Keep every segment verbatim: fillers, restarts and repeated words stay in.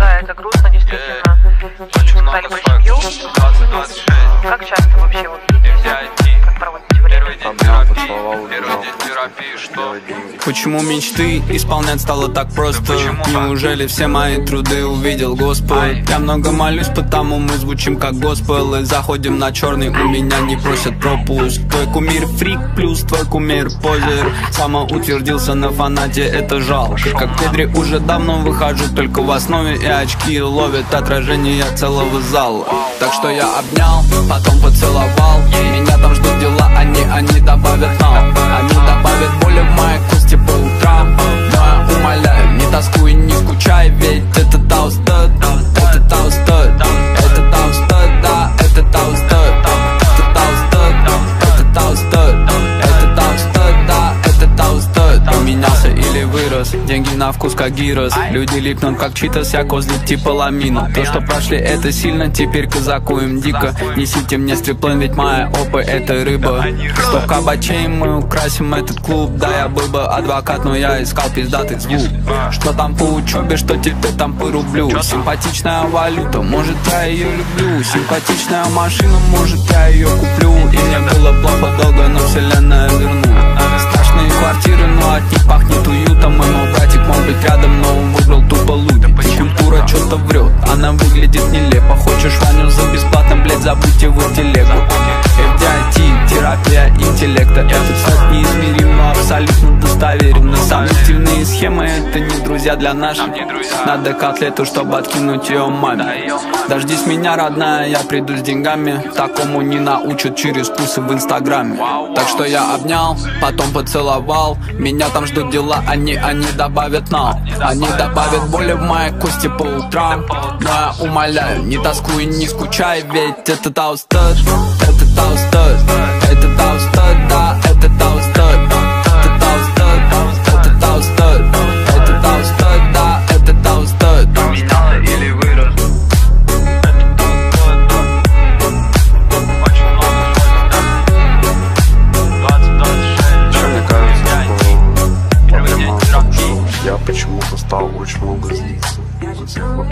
да, это грустно, действительно. Очень Вы много стали в семью. двадцать двадцать шесть. Как часто вообще вот видитесь? Как проводите время? Первый день терапии, первый день терапии, что? Почему мечты исполнять стало так просто? почему так? Неужели все мои труды увидел Господь? Я много молюсь, потому мы звучим как госпел. И заходим на черный, у меня не просят пропуск. Твой кумир фрик, плюс твой кумир позер. Самоутвердился на фанате, это жалко. Как Педри уже давно выхожу только в основе, и очки ловят отражение целого зала. Так что я обнял, потом поцеловал. Меня там ждут дела, они, они добавят нам. Они добавят боли в моей кости по утрам. Но я умоляю, не тоскуй, не скучай, ведь это таустед, это таустед, это таустед, да, это таустед, это таустед, это таустед, это таустед, да, это таустед. Поменялся или вырос, деньги на вкус как гирос. Люди липнут как читас, я козлик типа ламина. То, что прошли, это сильно, теперь казаку им дико. Несите мне стриплен, ведь моя опа это рыба. Сто кабачей, мы украсим этот клуб. Да, я был бы адвокат, но я искал пиздатый звук. Что там по учебе, что теперь там по рублю. Симпатичная валюта, может я ее люблю. Симпатичная машина, может я ее куплю. И мне было плохо долго, но вселенная вернула. Страшные квартиры, но от них пахнет уютом. И мой братик мог быть рядом, но он выбрал тупо лудить. Культура что-то врет, она выглядит нелепо. Хочешь Ваню за бесплатно, блять, забудь его телегу. эф ди ай ти, терапия интеллекта. Этот сайт неизмерим, но абсолютно достоверен. Но самые стильные схемы, это не друзья для наших. Надо котлету, чтобы откинуть ее маме. Дождись меня, родная, я приду с деньгами. Такому не научат через вкусы в инстаграме. Так что я обнял, потом поцеловал. Меня там ждут дела, они, они добавят нам. Они добавят боли в моей кости по утрам. Но я умоляю, не тоскуй, не скучай, ведь это таустед, это таустед, это таустед, да, это таустед, это таустед, это таустед, это таустед, да, это таустед. Поменялся или вырос? Это таустед, да. Очень много двадцать двадцать шесть. Еще мне кажется, что Первый день проблема в том, что терапии. я почему-то стал очень много злиться до сих пор.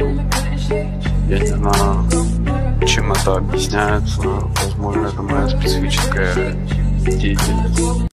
Я не знаю, чем это объясняется. Возможно, это моя специфическая деятельность.